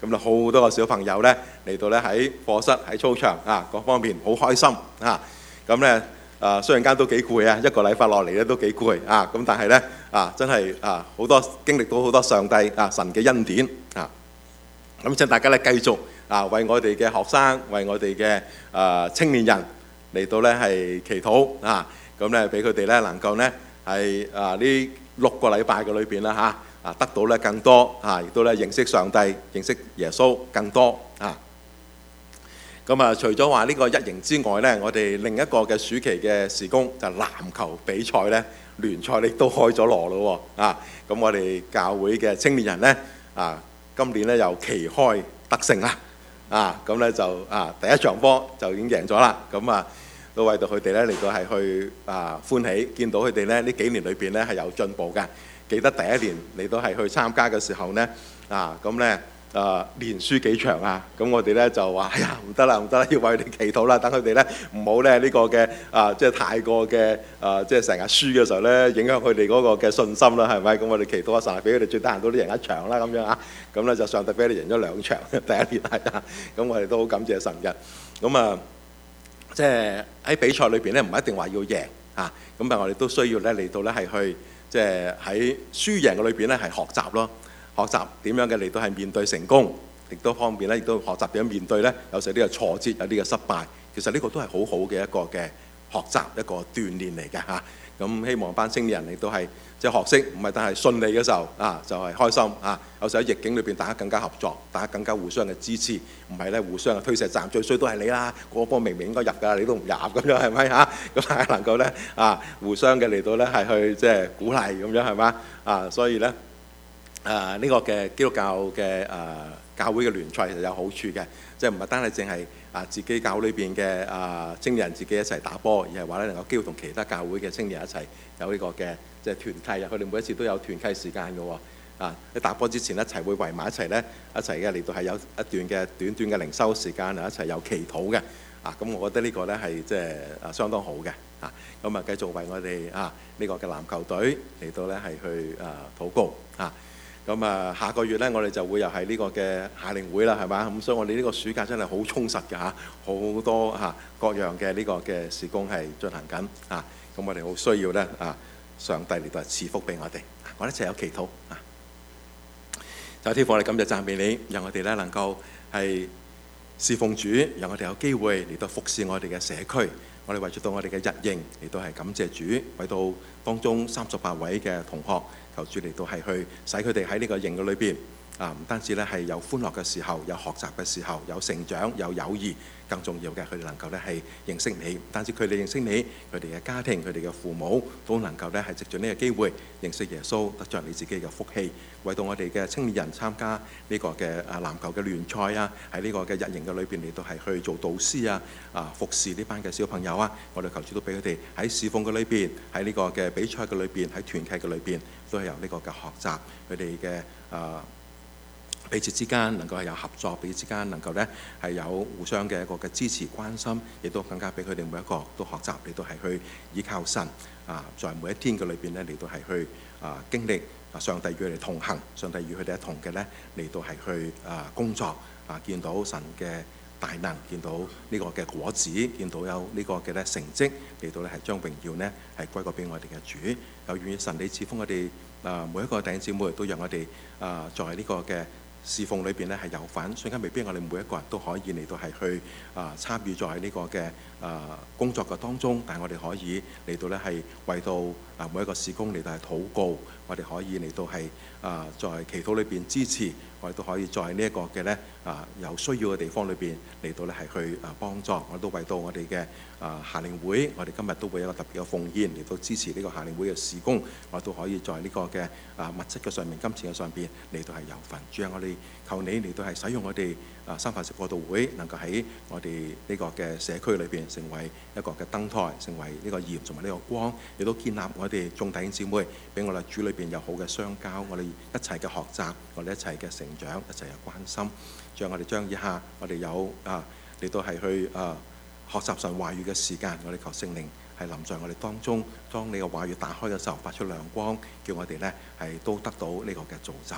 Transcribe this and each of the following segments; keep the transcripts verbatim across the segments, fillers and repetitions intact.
咁就好多個小朋友咧嚟到咧喺課室喺操場啊各方面好開心啊！咁咧啊雖然間都幾攰啊，一個禮拜落嚟咧都幾攰啊！咁但係咧啊真係啊好多經歷到好多上帝啊神嘅恩典啊！咁請大家咧繼續啊為我哋嘅學生，為我哋嘅啊青年人嚟到咧係祈禱啊！咁咧俾佢哋咧能夠咧係啊呢六個禮拜嘅裏邊啦嚇。啊，得到咧更多啊，亦都咧認識上帝、認識耶穌更多啊。咁啊，除咗話呢個一營之外咧，我哋另一個嘅暑期嘅事工就係籃球比賽咧，聯賽亦都開咗鑼咯喎啊！咁我哋教會嘅青年人咧啊，今年咧又旗開得勝啦啊！咁咧就啊第一場波就已經贏咗啦。咁啊都為到佢哋咧嚟到係去啊歡喜，見到佢哋咧呢幾年裏邊咧係有進步嘅。記得第一年你都係去參加嘅時候呢，啊咁呢啊連輸幾場啊，咁我哋呢就話：哎呀唔得啦唔得啦，要為佢哋祈禱啦，等佢哋呢唔好咧呢個嘅啊即係太過嘅啊即係成日輸嘅時候呢，影響佢哋嗰個嘅信心啦，係咪？咁我哋祈禱啊，神俾佢哋最低限度都贏一場啦，咁樣啊，咁呢就上帝俾佢哋贏咗兩場，第一年係啊，咁我哋都好感謝神嘅。咁啊，即係喺比賽裏邊呢，唔一定話要贏啊，咁但係我哋都需要呢嚟到呢係去。即係喺輸贏嘅裏邊咧，係學習咯，學習點樣嘅嚟到係面對成功，亦都方面咧，亦都學習點樣面對咧。有時呢個挫折，有啲嘅失敗，其實呢個都係好好嘅一個嘅學習，一個鍛鍊嚟嘅嚇。咁希望班青年人亦都係即係學識，唔係但係順利嘅時候啊，就係開心啊。有時喺逆境裏邊，大家更加合作，大家更加互相嘅支持，唔係咧互相嘅推卸責任，最衰都係你啦，嗰波明明應該入㗎，你都唔入咁樣係咪嚇？咁大家能夠咧啊互相嘅嚟到咧係去即係鼓勵咁樣係嘛啊？所以咧啊呢個嘅基督教嘅啊教會嘅聯賽其實有好處嘅，即係唔係單係淨係啊自己教會裏邊嘅啊青年人自己一齊打波，而係話咧能夠機會同其他教會嘅青年人一齊有呢個嘅即係團契啊！佢哋每一次都有團契時間嘅喎啊！喺打波之前一齊會圍埋一齊咧，一齊嘅嚟到係有一段嘅短短嘅靈修時間啊，一齊有祈禱嘅啊！咁我覺得呢個咧係即係啊相當好嘅啊！咁啊繼續為我哋啊呢個嘅籃球隊嚟到咧係去啊禱告啊！咁啊，下個月咧，我哋就會又係呢個嘅夏令會啦，係嘛？咁所以我哋呢個暑假真係好充實嘅嚇，好多嚇各樣嘅呢個嘅事工係進行緊啊！咁我哋好需要咧啊，上帝嚟到賜福俾我哋，我哋一齊有祈禱啊！就天父，我哋感謝讚美你，讓我哋咧能夠係侍奉主，讓我哋有機會嚟到服侍我哋嘅社區。我哋為咗到我哋嘅日營嚟到係感謝主，為到當中三十八位嘅同學，求主嚟到係去使佢哋喺呢個營嘅裏邊啊，唔單止咧係有歡樂嘅時候，有學習嘅時候，有成長，有友誼，更重要嘅佢哋能夠咧係認識你。唔單止佢哋認識你，佢哋嘅家庭、佢哋嘅父母都能夠咧係藉住呢個機會認識耶穌，得着你自己嘅福氣。為到我哋嘅青年人參加呢個嘅啊籃球嘅聯賽啊，喺呢個嘅日營嘅裏邊嚟到係去做導師啊，啊服侍呢班嘅小朋友啊，我哋求主都俾佢哋喺侍奉嘅裏邊，喺呢個嘅比賽嘅裏邊，喺團契嘅裏邊，都係由呢個嘅學習，佢哋嘅啊彼此之間能夠係有合作，彼此之間能夠咧係有互相嘅一個嘅支持關心，亦都更加俾佢哋每一個都學習嚟到係去依靠神啊，在每一天嘅裏邊咧嚟到係去啊經歷。上帝與佢哋同行，上帝與佢哋一同嘅咧嚟到係去啊工作啊，見到神嘅大能，見到呢個嘅果子，見到有呢個嘅咧成績嚟到咧係將榮耀呢係歸過俾我哋嘅主。又願意神你賜福我哋啊每一個弟兄姊妹，都讓我哋啊在呢個嘅侍奉裏邊咧係有份。雖然未必我哋每一個人都可以嚟到係去啊參與在呢個嘅啊工作嘅當中，但係我哋可以嚟到咧係為到啊每一個事工嚟到係禱告。我哋可以嚟到係啊，在祈禱裏邊支持，我哋都可以在呢一個嘅咧啊有需要嘅地方裏邊嚟到咧係去啊幫助。我都為到我哋嘅啊夏令會，我哋今日都會有一個特別嘅奉獻嚟到支持呢個夏令會嘅事工。我都可以在呢個嘅啊物質嘅上面、金錢嘅上邊嚟到係有份。主啊，我哋求你嚟到係使用我哋啊三藩市佈道會，能夠喺我哋呢個嘅社區裏邊成為一個嘅燈台，成為呢個鹽同埋呢個光，亦都建立我哋眾弟兄姊妹，俾我哋主裏邊有好嘅相交，我哋一齊嘅學習，我哋一齊嘅成長，一齊嘅關心。將我哋將以下我哋有啊嚟到係去啊學習神話語嘅時間，我哋求聖靈係臨在我哋當中，當你嘅話語打開嘅時候，發出亮光，叫我哋呢係都得到呢個嘅造就。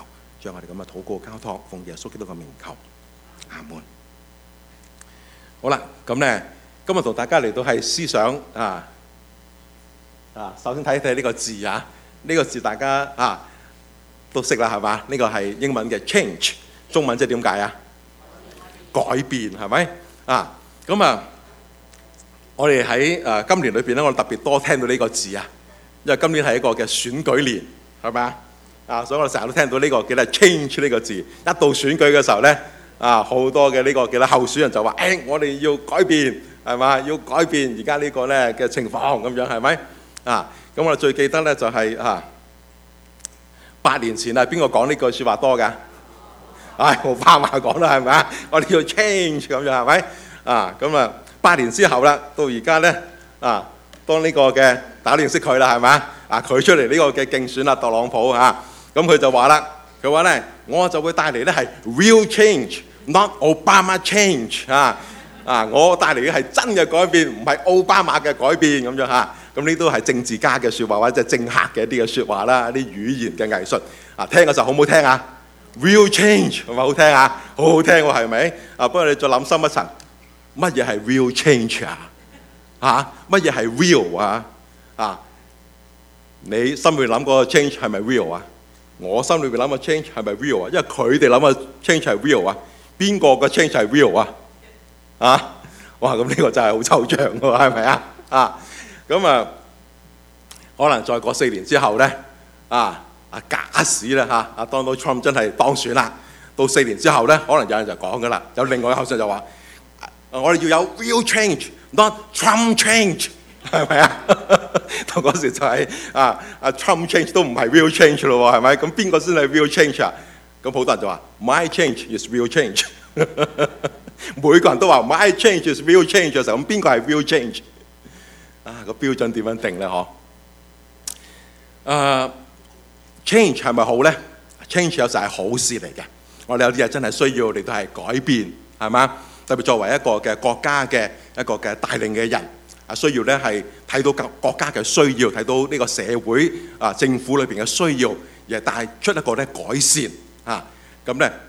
將我哋咁嘅禱告交託，奉耶穌基督嘅名求，阿門。好啦，咁咧今日同大家嚟到係思想啊啊，首先睇一睇呢個字啊，呢、這個字大家啊都識啦，係嘛？呢、這個係英文嘅 change， 中文即係點解啊？改變係咪啊？咁啊，我哋喺誒今年裏邊咧，我哋特別多聽到呢個字啊，因為今年係一個嘅選舉年，係咪啊？啊，所以我哋成日都聽到呢、這個叫做 change 呢個字。一到選舉嘅時候咧，啊好多嘅呢個叫做候選人就話：誒、哎，我哋要改變，係嘛？要改變而家呢個咧嘅情況咁樣，係咪？啊，咁我哋最記得咧就係、是、啊，八年前啊，邊個講呢句説話多㗎？唉，奧巴馬講啦，係咪啊？我哋要 change 咁樣，係咪？啊，咁啊，八年之後啦，到而家咧啊，當呢個嘅大家認識佢啦，係咪啊？啊，佢出嚟呢個嘅競選啦，特朗普啊，咁佢就話啦，佢話咧，我就會帶嚟咧係 real change，not Obama change 啊啊！我帶嚟嘅係真嘅改變，唔係奧巴馬嘅改變咁樣嚇。咁呢都係政治家嘅説話，或者政客嘅一啲嘅説話啦，啲語言嘅藝術啊，聽嘅時候好唔好聽啊？Real change 係咪好聽啊？好好聽喎，係咪？啊，不過你再諗深一層，乜嘢係 real change 啊？嚇，乜嘢係 real 啊？啊，你心裏諗嗰個 change 係咪 real 啊？我心裏邊諗個 change 係咪 real 啊？因為佢哋諗個 change 係 real 啊，邊個個 change 係 real 啊？啊，哇！咁呢個真係好抽象喎，係咪啊？啊，咁啊，可能再過四年之後咧，啊。啊假使啦嚇！阿 Donald Trump 真係當選啦，到四年之後咧，可能有人就講噶啦，有另外一個候選人就話：我哋要有 real change，not Trump change， 係咪啊？到嗰時就係、是、啊啊 Trump change 都唔係 real change 咯喎，係咪？咁邊個先係 real change 啊？咁好多人就話 my change is real change， 每個人都話 my change is real change 嘅時候，咁邊個係 real change？ 啊，個標準點樣定咧？嗬？啊！change 係咪好咧 ？change 有時係好事嚟嘅。我哋有啲嘢真係需要嚟到係改變，係嘛？特別作為一個嘅國家嘅一個嘅帶領嘅人，啊需要咧係睇到國國家嘅需要，睇到呢個社會啊政府裏邊嘅需要，而係帶出一個咧改善啊。咁咧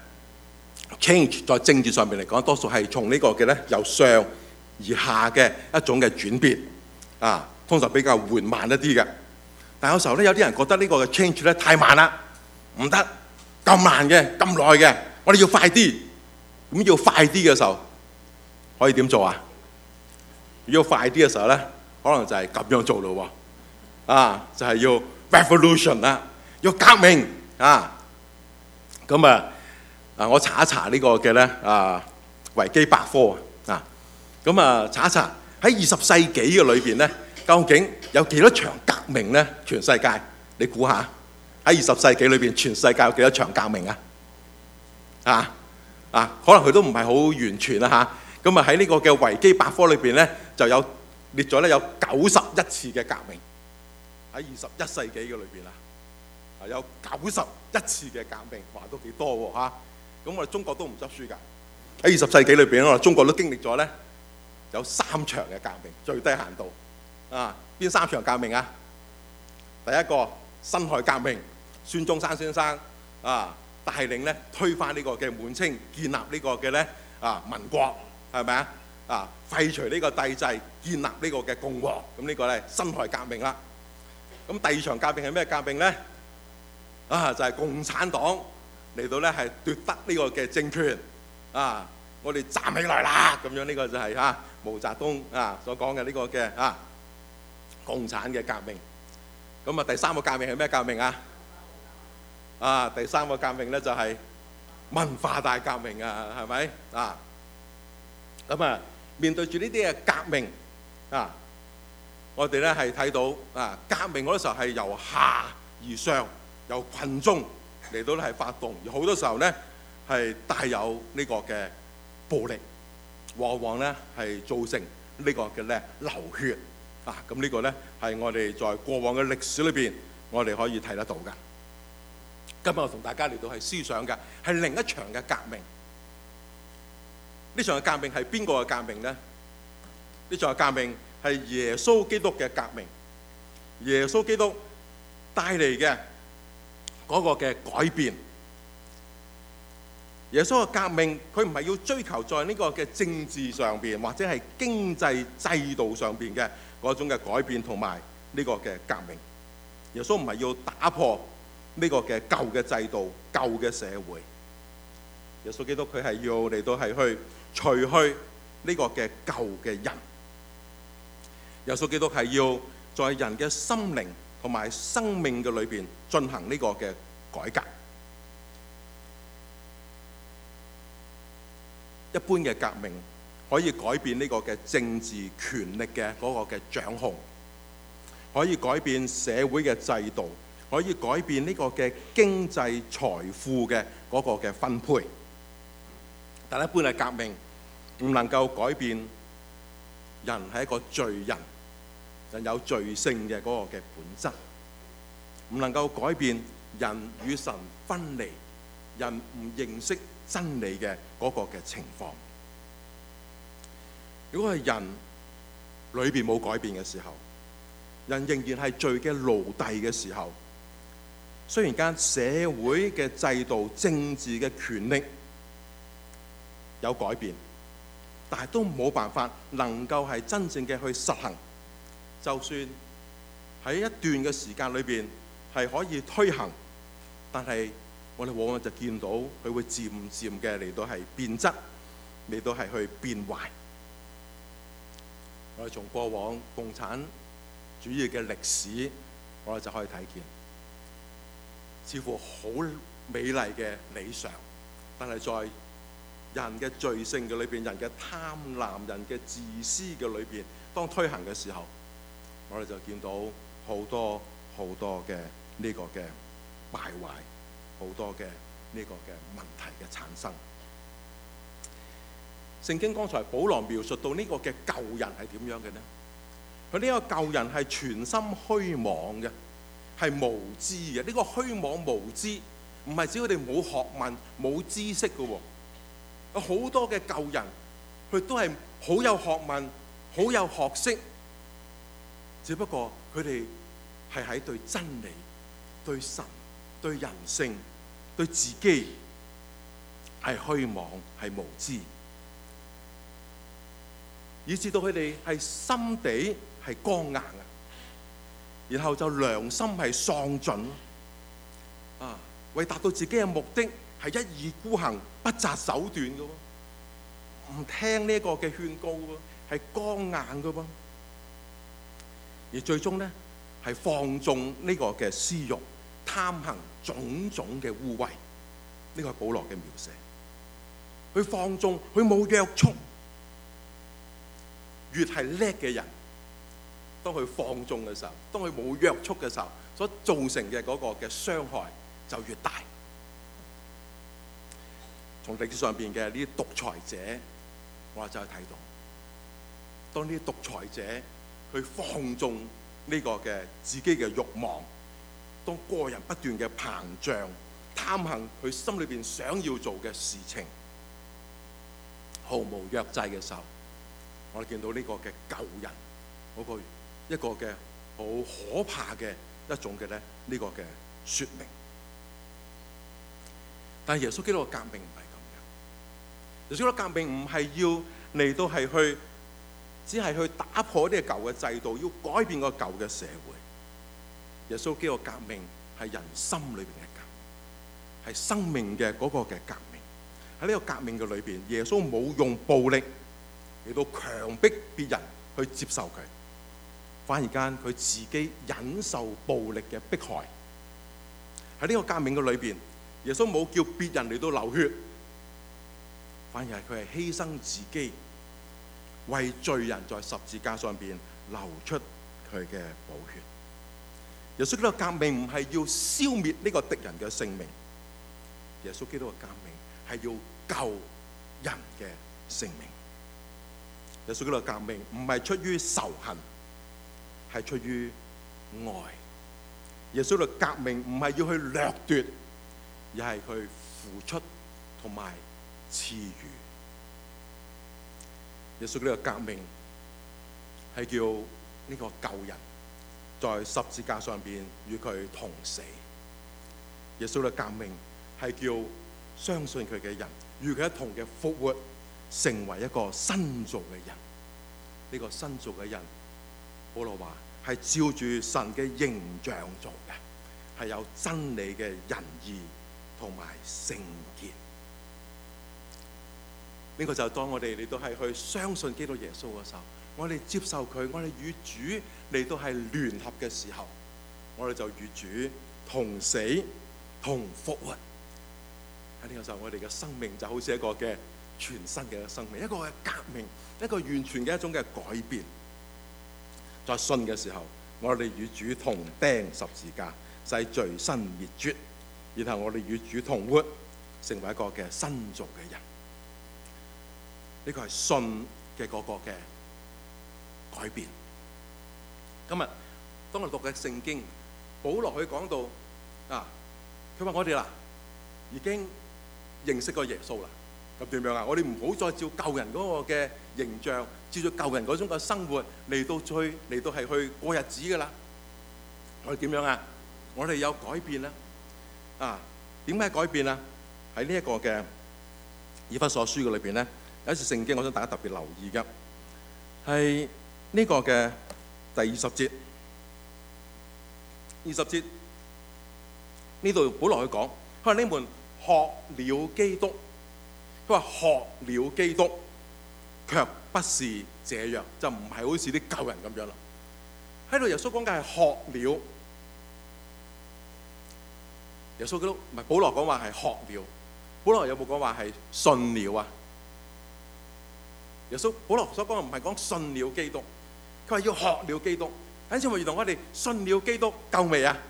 change 在政治上面嚟講，多數係從呢個嘅咧由上而下嘅一種嘅轉變啊，通常比較緩慢一啲嘅。但有時候咧，有啲人覺得呢個嘅 change 咧太慢啦，唔得咁慢嘅，咁耐嘅，我哋要快啲。咁要快啲嘅時候，可以點做啊？如果快啲嘅時候咧，可能就係咁樣做咯喎，啊，就係、是、要 revolution 啦，要革命啊。咁啊，啊我查一查呢個嘅咧啊維基百科啊，咁啊查一查喺二十世紀嘅裏邊咧。究竟有幾多場革命咧？全世界，你估下喺二十世紀裏邊，全世界有幾多場革命啊？啊啊，可能佢都唔係好完全啦嚇。咁啊喺呢個嘅維基百科裏邊咧，就有列咗咧有九十一次嘅革命喺二十一世紀嘅裏邊啊，啊有九十一次嘅革命，話都幾多喎嚇。咁我哋中國都唔執輸㗎。喺二十世紀裏邊，我哋中國都經歷咗咧有三場嘅革命，最低限度。啊！邊三場革命啊？第一個辛亥革命，孫中山先生啊帶領咧推翻呢個嘅滿清，建立呢個嘅咧啊民國，係咪啊？啊廢除呢個帝制，建立呢個嘅共和，咁呢個咧辛亥革命啦。咁第二場革命係咩革命咧？啊就係、是、共產黨嚟到咧係奪得呢個嘅政權啊！我哋站起來啦！咁樣呢個就係、是、啊毛澤東啊所講嘅呢個嘅啊。共產嘅革命，咁啊第三個革命係咩革命啊？啊第三個革命咧就係文化大革命啊，係咪啊？咁啊面對住呢啲嘅革命啊，我哋咧係睇到啊革命嗰啲時候係由下而上，由群眾嚟到咧係發動，而好多時候咧係帶有呢個嘅暴力，往往咧係造成呢個嘅咧流血。啊，咁呢個呢，係我哋在過往嘅歷史裏邊，我哋可以睇得到嘅。今日我同大家嚟到係思想嘅，係另一場嘅革命。呢場嘅革命係邊個嘅革命呢？呢場嘅革命係耶穌基督嘅革命。耶穌基督帶嚟嘅嗰個嘅改變， 耶穌嘅革命，佢唔係要追求在呢個嘅政治上邊或者係經濟制度上邊嘅嗰種嘅改變同埋呢個嘅革命。耶穌唔係要打破呢個嘅舊嘅制度、舊嘅社會。耶穌基督佢係要嚟到係去除去呢個嘅舊嘅人。耶穌基督係要在人嘅心靈同埋生命嘅裏邊進行呢個嘅改革。一般嘅革命可以改變呢個嘅政治權力嘅嗰個嘅掌控，可以改變社會嘅制度，可以改變呢個嘅經濟財富嘅嗰個嘅分配。但一般嘅革命唔能夠改變人係一個罪人，人有罪性嘅嗰個嘅本質，唔能夠改變人與神分離，人唔認識真理嘅嗰個嘅情況。如果係人裏邊冇改變嘅時候，人仍然係罪嘅奴隸嘅時候，雖然間社會嘅制度、政治嘅權力有改變，但係都冇辦法能夠係真正嘅去實行。就算喺一段嘅時間裏邊係可以推行，但係我哋往往就見到佢會漸漸嘅嚟到係變質，嚟到係去變壞。我哋從過往共產主義嘅歷史，我哋就可以睇見，似乎好美麗嘅理想，但係在人嘅罪性嘅裏邊，人嘅貪婪、人嘅自私嘅裏邊，當推行嘅時候，我哋就見到好多好多嘅呢個嘅敗壞，好多嘅呢個嘅問題嘅產生。聖經剛才保羅描述到呢個嘅舊人係點樣嘅呢？佢呢個舊人係全心虛妄嘅，係無知嘅。呢個虛妄無知唔係指佢哋冇學問、冇知識嘅喎。有好多嘅舊人，佢都係好有學問、好有學識，只不過佢哋係喺對真理、對神、對人性、對自己係虛妄、係無知，以至到佢哋係心地係剛硬啊，然後就良心係喪盡啊，為達到自己嘅目的係一意孤行、不擇手段嘅喎，唔聽呢個嘅勸告喎，係剛硬嘅喎，而最終咧係放縱呢個嘅私慾，貪行種種嘅污穢。呢個係保羅嘅描寫。佢放縱，佢冇約束。越係叻嘅人，當佢放縱嘅時候，當佢冇約束嘅時候，所造成嘅嗰個嘅傷害就越大。從歷史上邊嘅呢啲獨裁者，我哋就係睇到，當呢啲獨裁者佢放縱呢個嘅自己嘅慾望，當個人不斷嘅膨脹、貪行佢心裏邊想要做嘅事情，毫無約制嘅時候，我哋見到呢個嘅舊人嗰個一個嘅好可怕嘅一種嘅咧呢個嘅説明。但係耶穌基督嘅革命唔係咁樣，耶穌基督革命唔係要嚟到係去，只係去打破呢個舊嘅制度，要改變個舊嘅社會。耶穌基督嘅革命係人心裏邊嘅革命，係生命嘅嗰個嘅革命。喺呢個革命嘅裏邊，耶穌冇用暴力嚟到強迫別人去接受佢，反而間佢自己忍受暴力嘅迫害。喺呢個革命嘅裏邊，耶穌冇叫別人嚟到流血，反而係佢係犧牲自己，為罪人在十字架上邊流出佢嘅寶血。耶穌基督嘅革命唔係要消滅呢個敵人嘅性命，耶穌基督嘅革命係要救人嘅性命。耶穌基督嘅革命唔係出於仇恨，係出於愛。耶穌基督嘅革命唔係要去掠奪，而係去付出同埋賜予。耶穌基督嘅革命係叫呢個舊人在十字架上邊與佢同死。耶穌嘅革命係叫相信佢嘅人，與佢一同嘅復活，成為一個新造嘅人。呢個新造嘅人，保羅話係照住神嘅形象做嘅，係有真理嘅仁義同埋聖潔。呢個就係當我哋嚟到係去相信基督耶穌嘅時候，我哋接受佢，我哋與主嚟到係聯合嘅時候，我哋就與主同死同復活。喺呢個時候，我哋嘅生命就好似一個嘅全新嘅生命，一個嘅革命，一個完全嘅一種嘅改變。在信嘅時候，我哋與主同釘十字架，使罪身滅絕，然後我哋與主同活，成為一個嘅新造嘅人。呢個係信嘅嗰個嘅改變。今日當我讀嘅聖經，保羅佢講到啊，佢話我哋啦已經認識過耶穌啦，咁點樣啊？我哋唔好再照舊人嗰個嘅形象，照住舊人嗰種嘅生活嚟到去嚟到係去過日子噶啦。我哋點樣啊？我哋有改變啦。啊，點解改變啊？喺呢一個嘅以弗所書嘅裏邊咧，有一節聖經，我想大家特別留意嘅係呢個嘅第二十節。二十節呢度保羅去講，佢話你們學了基督，佢話學了基督，卻不是這樣，就唔係好似啲舊人咁樣啦。喺度耶穌講嘅係學了，耶穌基督唔係保羅講話係學了，保羅有冇講話係信了啊？耶穌保羅所講嘅唔係講信了基督，佢話要學了基督。等陣我原來我哋信了基督夠未啊？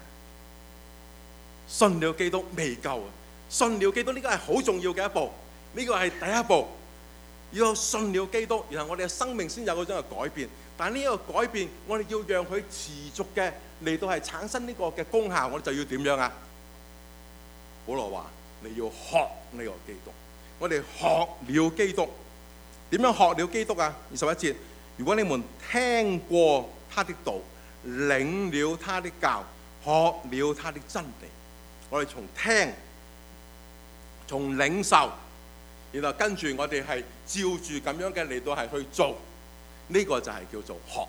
信了基督未夠啊！信了基督呢個係好重要嘅一步，呢個係第一步。要信了基督，然後我哋嘅生命先有嗰種嘅改變。但係呢一個改變，我哋要讓佢持續嘅嚟到係產生呢個嘅功效，我哋就要點樣啊？保羅話：你要學呢個基督。我哋學了基督，點樣學了基督啊？二十一節，如果你們聽過他的道，領了他的教，學了他的真理，我哋從聽、從領受，然後跟住我哋係照住咁樣嘅嚟到係去做，呢個就係叫做學。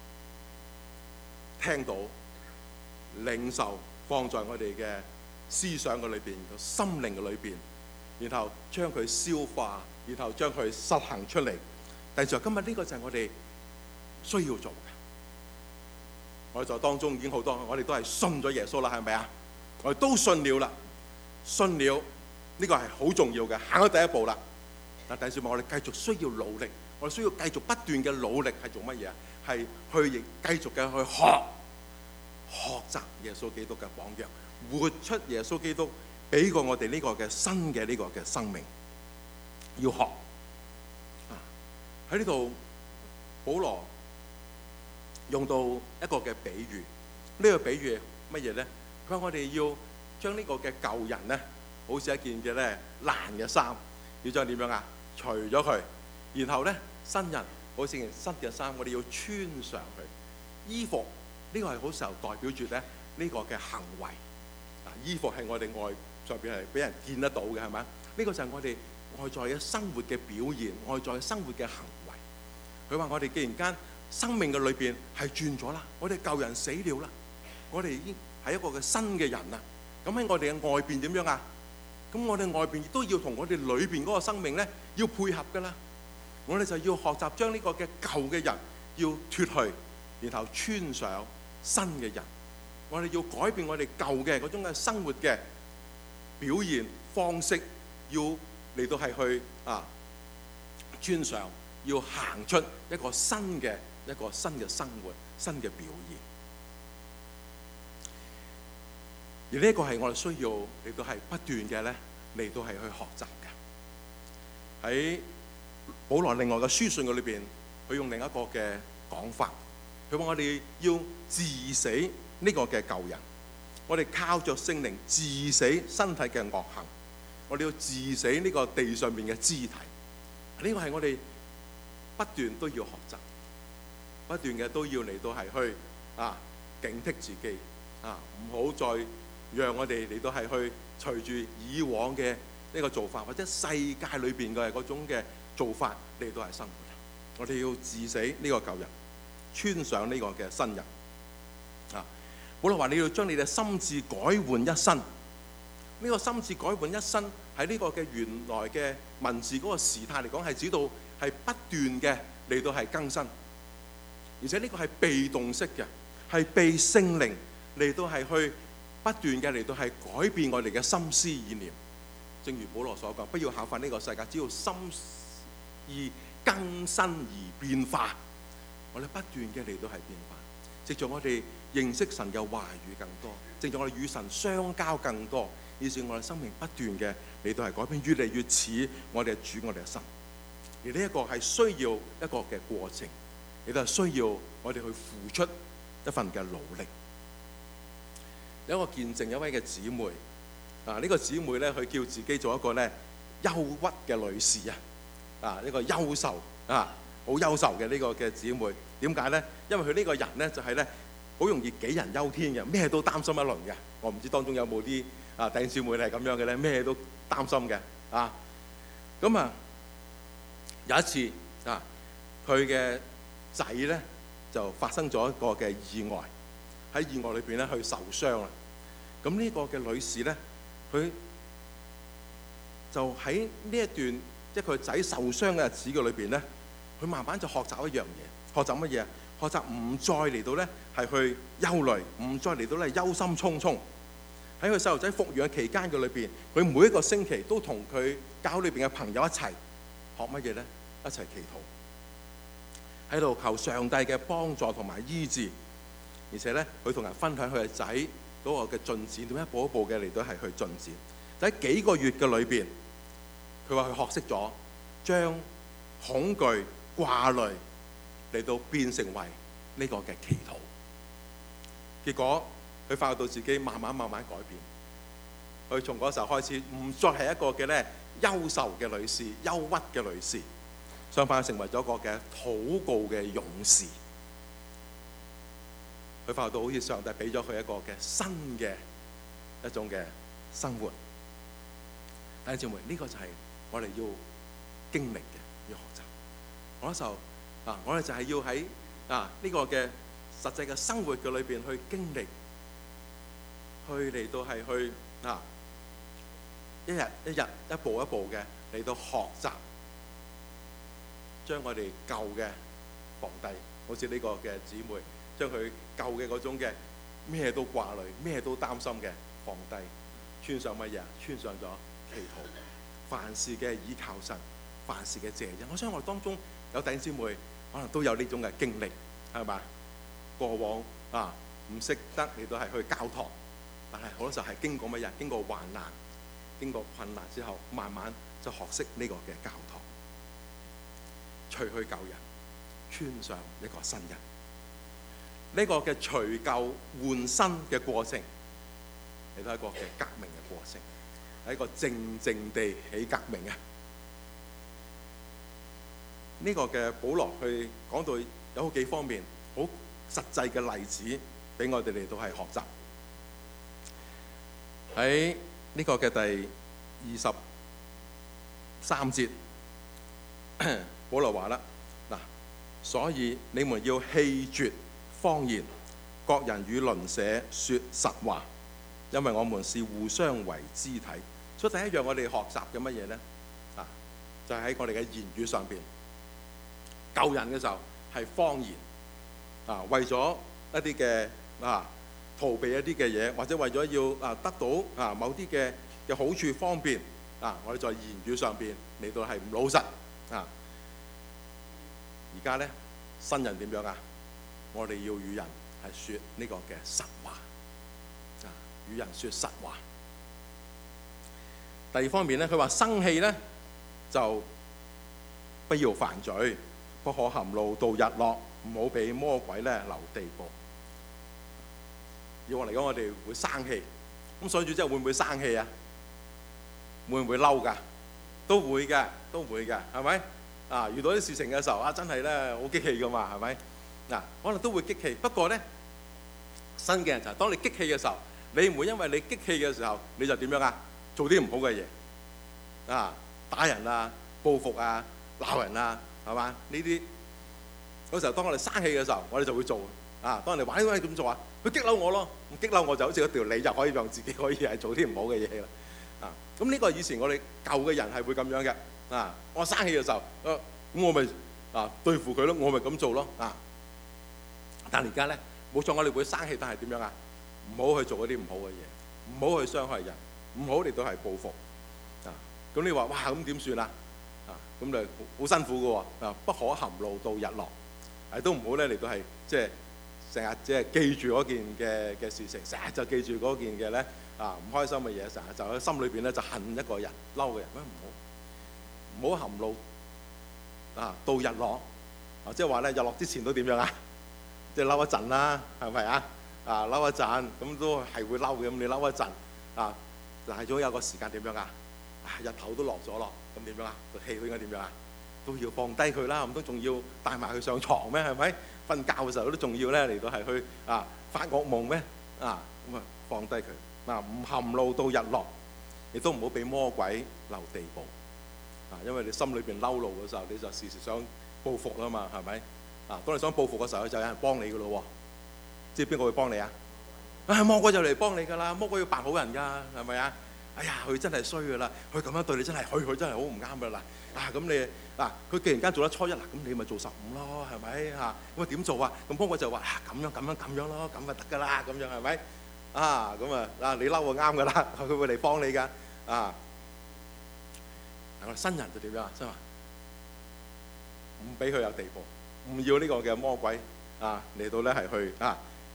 聽到、領受，放在我哋嘅思想嘅裏邊、個心靈嘅裏邊，然後將佢消化，然後將佢實行出嚟。但係今日呢個就係我哋需要做嘅。我哋在當中已經好多，我哋都係信咗耶穌啦，係咪啊？我哋都信了啦，信了呢個係好重要嘅，行咗第一步啦。但係第二步，我哋繼續需要努力，我哋需要繼續不斷嘅努力係做乜嘢啊？係去亦繼續嘅去學學習耶穌基督嘅榜樣，活出耶穌基督俾過我哋呢個嘅新嘅呢個嘅生命。要學啊！喺呢度，保羅用到一個嘅比喻，呢、這個比喻乜嘢咧？佢話我哋要將呢個嘅舊人咧，好似一件嘅咧爛嘅衫，要將點樣啊？除咗佢，然後咧新人好似件新嘅衫，我哋要穿上去。衣服呢、這個係好時候代表住咧呢個嘅行為。啊，衣服係我哋外在邊係俾人見得到嘅，係咪？呢、這個就係我哋外在嘅生活嘅表現，外在嘅生活嘅行為。佢話我哋既然間生命嘅裏邊係轉咗啦，我哋舊人死了啦，我哋已經係一個嘅新嘅人啦。咁喺我哋嘅外邊點樣啊？咁我哋外邊亦都要同我哋裏邊嗰個生命咧要配合噶啦。我哋就要學習將呢個嘅舊嘅人要脫去，然後穿上新嘅人。我哋要改變我哋舊嘅嗰種嘅生活嘅表現方式，要嚟到係去啊穿上，要行出一個新嘅一個新嘅生活、新嘅表現。而呢一個係我哋需要嚟到係不斷嘅咧嚟到係去學習嘅。喺保羅另外嘅書信嘅裏邊，佢用另一個嘅講法，佢話我哋要治死呢個嘅舊人，我哋靠着聖靈治死身體嘅惡行，我哋要治死呢個地上面嘅肢體。呢個係我哋不斷都要學習，不斷嘅都要嚟到係去啊警惕自己啊，唔好再讓我哋嚟到係去隨住以往嘅呢個做法，或者世界裏邊嘅嗰種嘅做法嚟到係生活。我哋要治死呢個舊人，穿上呢個嘅新人。啊，保羅話你要將你嘅心志改換一新。呢、這個心志改換一新喺呢個嘅原來嘅文字嗰個時態嚟講，係指到係不斷嘅嚟到係更新，而且呢個係被動式嘅，係被聖靈嚟到係去不斷嘅嚟到係改變我哋嘅心思意念。正如保羅所講，不要效法呢個世界，只要心意更新而變化。我哋不斷嘅嚟到係變化，藉著我哋認識神嘅話語更多，藉著我哋與神相交更多，以致我哋生命不斷嘅嚟到係改變，越嚟越似我哋主我哋嘅神。而呢一個係需要一個嘅過程，亦都係需要我哋去付出一份嘅努力。有一個見證，有一位嘅姊妹啊，呢、這個姊妹咧，佢叫自己做一個咧憂鬱嘅女士啊，啊呢個憂愁啊，好憂愁嘅呢個嘅姊妹。點解咧？因為佢呢個人咧就係咧好容易杞人憂天嘅，咩都擔心一輪嘅。我唔知當中有冇啲啊弟兄姊妹係咁樣嘅咧，咩都擔心嘅啊。咁啊有一次啊，佢嘅仔咧就發生咗一個嘅意外，喺意外裏邊咧佢受傷啦。咁呢個嘅女士咧，佢就喺呢一段即係佢仔受傷嘅日子嘅裏邊咧，佢慢慢就學習一樣嘢，學習乜嘢啊？學習唔再嚟到咧係去憂慮，唔再嚟到咧憂心忡忡。喺佢細路仔復原嘅期間嘅裏邊，佢每一個星期都同佢教裏邊嘅朋友一齊學乜嘢咧？一齊祈禱，喺度求上帝嘅幫助同埋醫治，而且咧佢同人分享佢嘅仔嗰個嘅進展，點一步一步嘅嚟到係去進展。就喺幾個月嘅裏邊，佢話佢學識咗將恐懼掛慮嚟到變成為呢個嘅祈禱。結果佢發覺到自己慢慢慢慢改變，佢從嗰時候開始唔再係一個嘅咧憂愁嘅女士、憂鬱嘅女士，相反成為咗一個嘅禱告嘅勇士。佢發覺到好似上帝俾咗佢一個嘅新嘅一種嘅生活。弟兄姊妹，呢個就係我哋要經歷嘅，要學習。嗰時候啊，我哋就係要喺啊呢個嘅實際嘅生活嘅裏邊去經歷，去嚟到係去啊一日一日一步一步嘅嚟到學習，將我哋舊嘅放低，好似呢個嘅姊妹，將佢舊嘅嗰種嘅咩都掛慮、咩都擔心嘅放低，穿上乜嘢？穿上咗祈禱，凡事嘅倚靠神，凡事嘅謝恩。我相信我哋當中有弟兄姊妹可能都有呢種嘅經歷，係嘛？過往啊唔識得嚟到係去教堂，但係好多時候係經過乜嘢？經過患難、經過困難之後，慢慢就學識呢個嘅教堂，除去舊人，穿上一個新人。呢、這個嘅除舊換新嘅過程，亦都係一個嘅革命嘅過程，係一個靜靜地起革命啊！呢、這個嘅保羅去講到有好幾方面好實際嘅例子，俾我哋嚟到係學習。喺呢個嘅第二十三節，保羅話啦：嗱，所以你們要棄絕謊言，各人與鄰舍說實話，因為我們是互相為肢體。所以第一樣我哋學習嘅乜嘢咧？啊，就係喺我哋嘅言語上邊。救人嘅時候係謊言啊，為咗一啲嘅啊逃避一啲嘅嘢，或者為咗要啊得到啊某啲嘅嘅好處方便啊，我哋在言語上邊嚟到係唔老實啊。而家咧新人點樣啊？我哋要與人係說呢個嘅實話啊，與人說實話。第二方面咧，佢話生氣咧就不要犯罪，不可含怒到日落，唔好俾魔鬼咧留地步。以往嚟講，我哋會生氣，咁信主之後會唔會生氣啊？會唔會嬲㗎？都會嘅，都會嘅，係咪？啊，遇到啲事情嘅時候啊，真係咧好激氣㗎嘛，係咪？嗱，可能都會激氣，不過咧新嘅人就係當你激氣嘅時候，你唔會因為你激氣嘅時候你就點樣啊？做啲唔好嘅嘢， 啊，打人啊，報復啊，鬧人啊，係嘛？呢啲嗰時候當我哋生氣嘅時候，我哋就會做啊。當人哋玩呢啲咁做啊，佢激嬲我咯，激嬲我就好似嗰條脷就可以讓自己可以係做啲唔好嘅嘢啦。啊，咁呢個以前我哋舊嘅人係會咁樣嘅啊。我生氣嘅時候，咁、啊、我咪啊對付佢咯，我咪咁做咯啊。但而家咧冇錯，我哋會生氣，但係點樣啊？唔好去做嗰啲唔好嘅嘢，唔好去傷害人，唔好嚟到係報復啊。咁你話哇咁點算啊？啊咁就好辛苦嘅喎啊！不可含怒到日落，誒都唔好咧嚟到係即係成日即係記住嗰件嘅嘅事情，成日就記住嗰件嘅咧啊唔開心嘅嘢，成日就喺心裏邊咧就恨一個人、嬲嘅人，唔好唔好含怒啊到日落啊！即係話咧日落之前都點樣啊？即係嬲一陣啦，係咪啊？啊嬲一陣咁都係會嬲嘅，咁你嬲一陣啊，但係總有個時間點樣啊？啊日頭都落咗咯，咁點樣啊？個氣都應該點樣啊？都要放低佢啦，唔通仲要帶埋佢上床咩？係咪？瞓覺嘅時候都仲要咧嚟到係去啊發惡夢咩？啊咁啊放低佢嗱，唔含怒到日落，亦都唔好俾魔鬼留地步啊！因為你心裏邊嬲怒嘅時候，你就時時想報復啦嘛，係咪？啊，當你想報復嘅時候，就有人幫你噶咯喎。即係邊個會幫你啊？啊，魔鬼就嚟幫你㗎啦！魔鬼要扮好人㗎，係咪啊？哎呀，佢真係衰㗎啦！佢咁樣對你真係，佢佢真係好唔啱㗎啦！啊，咁你嗱，佢既然間做得初一啦，咁你咪做十五咯，係咪啊？咁啊點做啊？咁魔鬼就話啊，咁樣咁樣咁樣咯，咁咪得㗎啦，咁樣係咪？啊，咁啊嗱，你嬲就啱㗎啦，佢會嚟幫你㗎啊！我哋新人就點樣啊？即係話唔俾佢有地步，唔要呢個嘅魔鬼啊嚟到咧係去啊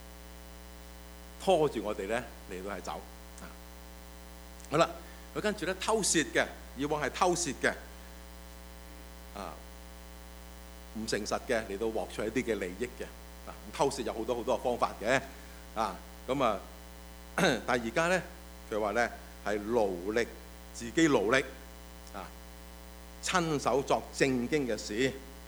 拖住我哋咧嚟到係走啊！好啦，佢跟住咧偷竊嘅，以往係偷竊嘅啊，唔誠實嘅嚟到獲取一啲嘅利益嘅啊！偷竊有好多好多嘅方法嘅啊，咁啊，但係而家咧佢話咧係勞力自己勞力啊，親手作正經嘅事，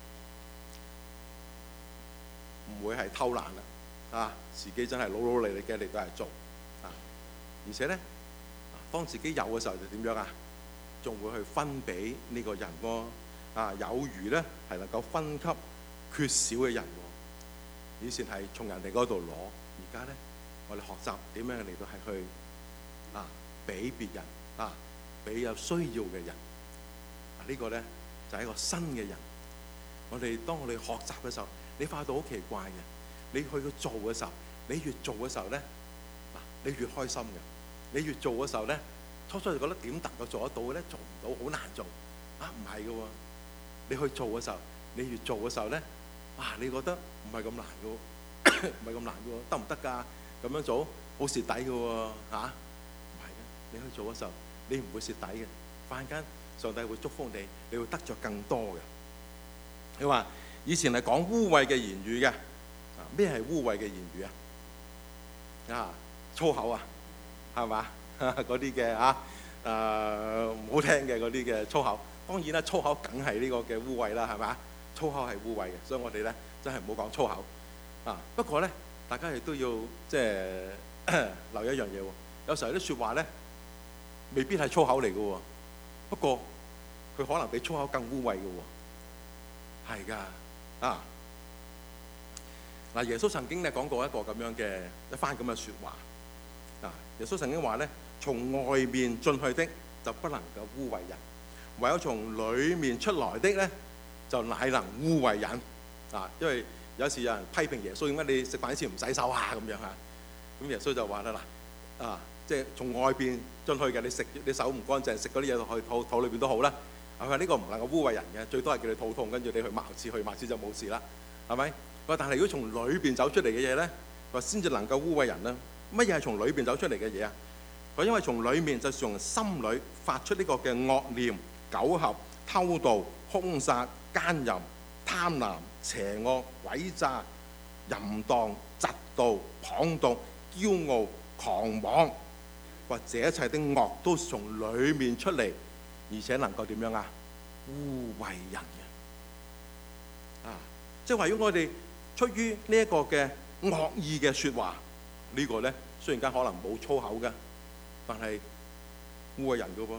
唔會係偷懶啦啊！自己真係努努力力嘅嚟到係做啊，而且咧，當自己有嘅時候就點樣啊？仲會去分俾呢個人喎啊！有餘咧係能夠分給缺少嘅人喎。以前係從人哋嗰度攞，而家咧我哋學習點樣嚟到係去啊俾別人啊，俾有需要嘅人啊！呢個咧就係一個新嘅人。我哋當我哋學習嘅時候，你發覺到好奇怪嘅，你去到做嘅時候，你越做嘅時候咧，嗱你越開心嘅。你越做嘅時候咧，初初就覺得點能夠做得到嘅咧？做唔到，好難做啊！唔係嘅喎，你去做嘅時候，你越做嘅時候咧，啊你覺得唔係咁難嘅喎，唔係咁難嘅喎，得唔得㗎？咁樣做好蝕底嘅喎嚇，唔係嘅，你去做嘅時候，你唔會蝕底嘅，反間上帝會祝福你，你會得着更多嘅。你話以前係講污穢嘅言語嘅，啊咩係污穢嘅言語啊？啊粗口啊，係嘛？嗰啲嘅啊誒唔好聽嘅嗰啲嘅粗口，當然啦，粗口梗係呢個嘅污穢啦，係嘛？粗口係污穢嘅，所以我哋咧真係唔好講粗口啊。不過咧，大家亦都要即係留意一樣嘢喎。有時候啲説話咧未必係粗口嚟嘅喎，不過佢可能比粗口更污穢嘅喎。係㗎啊！嗱，耶穌曾經咧講過一個咁樣嘅一番咁嘅説話啊。耶穌曾經話咧，從外面進去的就不能夠污穢人，唯有從裡面出來的咧就乃能污穢人啊。因為有時有人批評耶穌，點解你食飯之前唔洗手啊？咁樣嚇，咁耶穌就話啦嗱啊，即係從外邊進去嘅，你食你手唔乾淨，食嗰啲嘢去肚肚裏邊都好啦。係咪呢個唔能夠污穢人嘅？最多係叫你肚痛，跟住你去茅廁，去茅廁就冇事啦，係咪？但係如果從裏邊走出嚟嘅嘢咧，話先至能夠污穢人啦。乜嘢係從裏邊走出嚟嘅嘢啊？佢因為從裏面就從心裏發出呢個嘅惡念、苟合、偷盜、兇殺、奸淫、貪婪、邪惡、詭詐、淫蕩、嫉妒、謗讟、驕傲、狂妄，或者一切的惡都從裏面出嚟。而且能夠點樣啊？污穢人嘅啊！即係話，如果我哋出於呢一個嘅惡意嘅説話，呢個咧雖然間可能冇粗口嘅，但係污穢人嘅喎。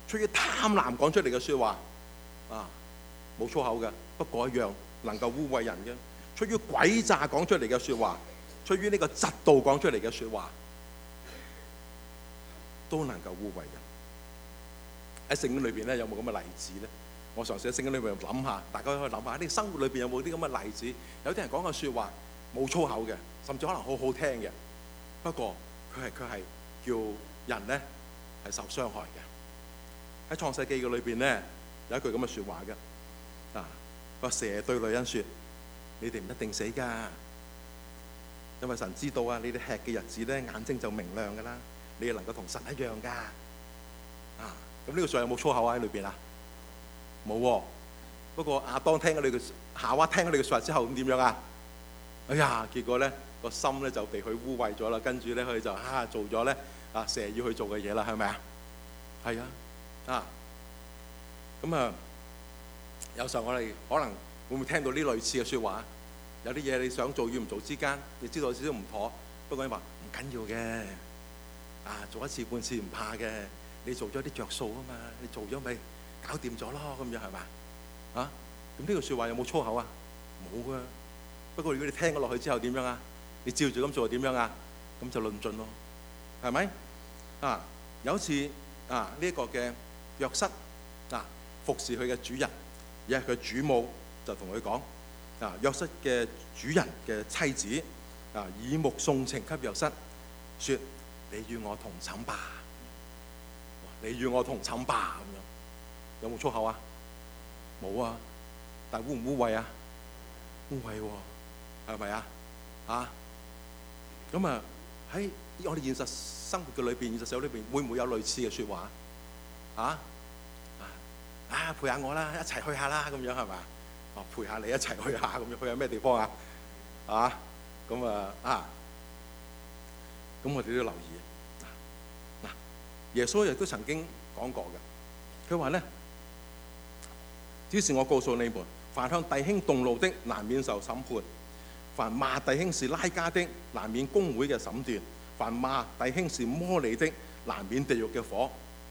出於貪婪講出嚟嘅説話啊，冇粗口嘅，不過一樣能夠污穢人嘅。出於詭詐講出嚟嘅説話，出於呢個嫉妒講出嚟嘅説話，都能夠污穢人。喺聖經裏邊咧，有冇咁嘅例子咧？我嘗試喺聖經裏邊諗下，大家可以諗下，你生活裏邊有冇啲咁嘅例子？有啲人講嘅説話冇粗口嘅，甚至可能好好聽嘅，不過佢係佢係叫人咧係受傷害嘅。喺創世記嘅裏邊咧，有一句咁嘅説話嘅，啊，個蛇對女人説：你哋唔一定死㗎，因為神知道啊，你哋吃嘅日子咧，眼睛就明亮㗎啦，你哋能夠同神一樣㗎。啊，咁呢個説話有冇粗口喺裏邊啊？冇喎。不過亞當聽咗你嘅夏娃聽咗你嘅説話之後，咁點樣啊？哎呀，結果咧個心咧就被佢污穢咗啦，跟住咧佢就啊做咗咧啊蛇要去做嘅嘢啦，係咪啊？係啊。啊，咁啊，有時候我哋可能會唔會聽到呢類似嘅説話？有啲嘢你想做與唔做之間，你知道有少少唔妥，不過你話唔緊要嘅，啊做一次半次唔怕嘅，你做咗啲着數啊嘛，你做咗咪搞掂咗咯，咁樣係嘛？啊，咁呢個説話有冇粗口啊？冇啊。不過如果你聽咗落去之後點樣啊？你照住咁做點樣啊？咁就論盡咯，係咪？啊，有一次啊呢一個嘅約瑟啊服侍佢嘅主人，而係佢主母就同佢講啊，約瑟嘅主人嘅妻子啊以目送情給約瑟，説：你與我同寢吧，你與我同寢吧，咁樣有冇粗口啊？冇啊，但污唔污穢啊？污穢喎，係咪啊？啊，咁啊喺我哋現實生活嘅裏邊，現實社會裏邊，會唔會有類似嘅説話？啊啊陪下我啦，一齊去下啦，咁樣係咪？哦，陪下你一齊去下，咁樣去下咩地方啊？啊，咁啊啊，咁我哋都要留意。嗱，耶穌亦都曾經講過嘅，佢話咧：只是我告訴你們，凡向弟兄動怒的，難免受審判；凡罵弟兄是拉加的，難免公會嘅審斷；凡罵弟兄是魔利的，難免地獄嘅火。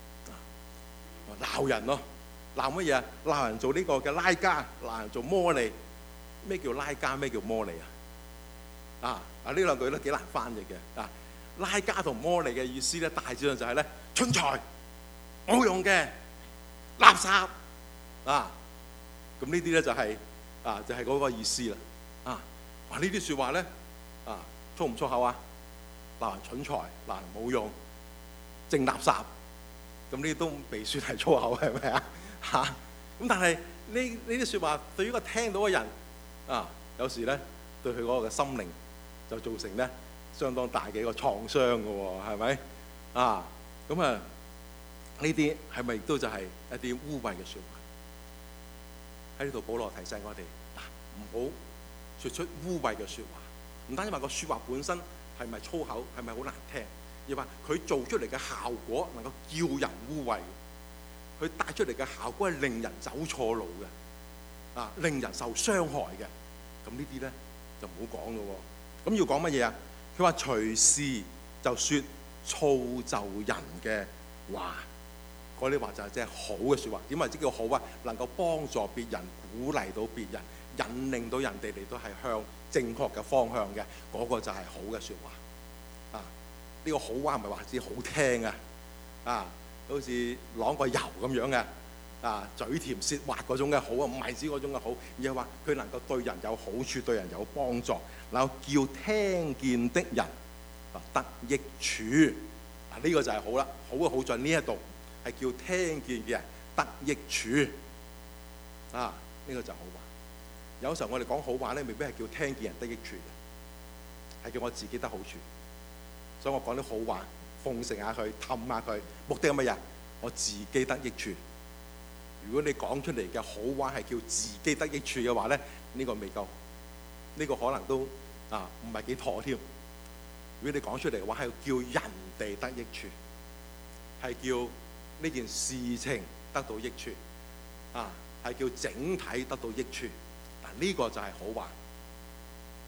鬧人咯，鬧乜嘢啊？鬧人做呢個嘅拉加，鬧人做魔利。咩叫拉加？咩叫魔利啊？啊啊！呢兩句都幾難翻譯嘅。啊，拉加同魔利嘅意思咧，大致上就係咧蠢材、冇用嘅、垃圾啊。咁呢啲咧就係啊，就係嗰個意思啦。啊，話呢啲説話咧啊，粗唔粗口啊？鬧人蠢材，鬧人冇用，淨垃圾。咁呢啲都未算係粗口，係咪啊？嚇！咁但係呢呢啲説話對於個聽到嘅人啊，有時咧對佢嗰個嘅心靈就造成咧相當大嘅一個創傷嘅喎，係咪啊？咁啊，呢啲係咪都就係一啲污穢嘅説話？喺呢度，保羅提醒我哋嗱，唔好説出污穢嘅説話。唔單止話個説話本身係咪粗口，係咪好難聽？而話佢做出嚟嘅效果能夠叫人污穢，佢帶出嚟嘅效果係令人走錯路嘅，啊，令人受傷害嘅。咁呢啲咧就唔好講咯。咁要講乜嘢啊？佢話隨時就説造就人嘅話，嗰啲話就係即係好嘅説話。點為之叫好啊？能夠幫助別人、鼓勵到別人、引領到人哋嚟到係向正確嘅方向嘅，嗰、那個就係好嘅説話。啊！呢個好話唔係話只好聽啊，啊，好似啷個油咁樣嘅，啊，嘴甜舌滑嗰種嘅好啊，唔係指嗰種嘅好，而係話佢能夠對人有好處，對人有幫助，能夠叫聽見的人啊得益處。啊，呢個就係好啦，好嘅好在呢一度係叫聽見嘅人得益處。啊，呢個就好話。有時候我哋講好話咧，未必係叫聽見人得益處嘅，係叫我自己得好處。所以我講啲好話，奉承下佢，氹下佢，目的係乜嘢？我自己得益處。如果你講出嚟嘅好話係叫自己得益處嘅話咧，呢個未夠，呢個可能都啊唔係幾妥添。如果你講出嚟嘅話係叫人哋得益處，係叫呢件事情得到益處，啊係叫整體得到益處。嗱，呢個就係好話。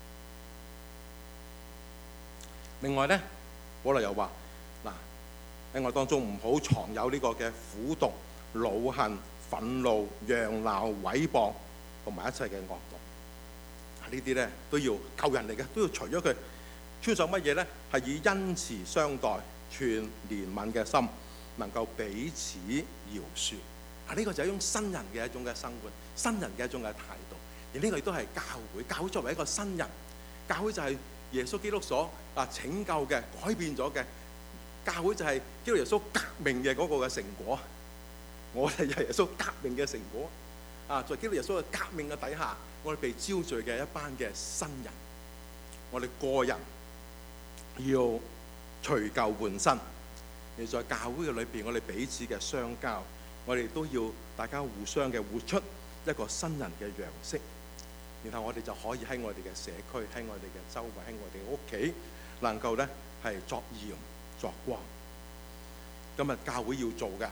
另外咧，保羅又話嗱， 喺我當中唔好藏有呢個嘅苦毒、惱恨、憤怒、嚷鬧、毀謗同埋一切嘅惡毒。呢啲咧都要救人嚟嘅，都要除咗佢。穿上乜嘢咧？係以恩慈相待、存憐憫嘅心，能夠彼此饒恕。啊！呢個就係一種新人嘅一種嘅生活，新人嘅一種嘅態度。而呢個亦都係教會。教會作為一個新人，教會就係耶穌基督所啊拯救嘅、改變咗嘅。教會就係基督耶穌革命嘅嗰個嘅成果。我哋係耶穌革命嘅成果。啊，在基督耶穌嘅革命嘅底下，我哋被招聚嘅一班嘅新人。我哋個人要除舊換新。而在教會嘅裏邊，我哋彼此嘅相交。我哋都要大家互相嘅活出一個新人嘅樣式，然後我哋就可以喺我哋嘅社區、喺我哋嘅周圍、喺我哋嘅屋企，能夠咧係作鹽作光。今日教會要做嘅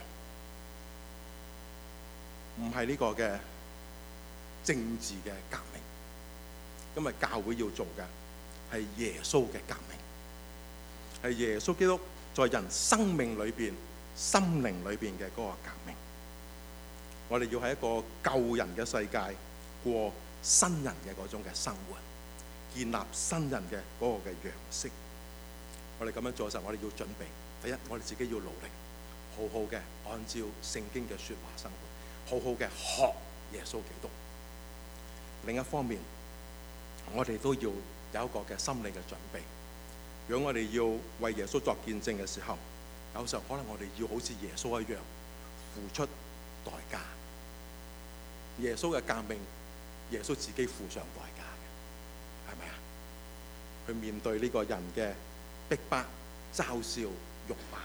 唔係呢個嘅政治嘅革命，今日教會要做嘅係耶穌嘅革命，係耶穌基督在人生命裏邊、心靈裏邊嘅嗰個革命。我哋要喺一個舊人嘅世界過新人嘅嗰種嘅生活，建立新人嘅嗰個嘅樣式。我哋咁樣做嘅時候，我哋要準備。第一，我哋自己要努力，好好嘅按照聖經嘅說話生活，好好嘅學耶穌基督。另一方面，我哋都要有一個嘅心理嘅準備。如果我哋要為耶穌作見證嘅時候，有時候可能我哋要好似耶穌一樣付出代價。耶穌嘅革命，耶穌自己付上代價嘅，係咪啊？去面對呢個人嘅逼迫、嘲笑、辱罵，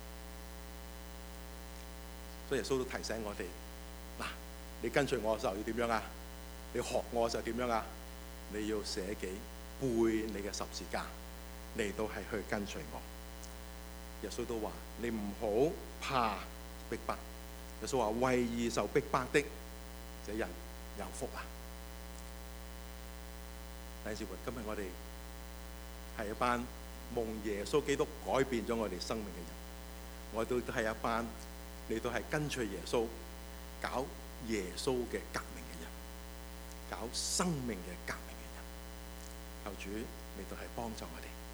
所以耶穌都提醒我哋：嗱，你跟隨我嘅時候要點樣啊？你學我嘅時候點樣啊？你要捨己，背你嘅十字架嚟到係去跟隨我。耶穌都話：你唔好怕逼迫。耶穌話：為義受逼迫的這人有福啊！弟兄姊妹，今日我哋係一班蒙耶穌基督改變咗我哋生命嘅人，我哋都係一班你都係跟隨耶穌搞耶穌嘅革命嘅人，搞生命嘅革命嘅人。求主你都係幫助我哋。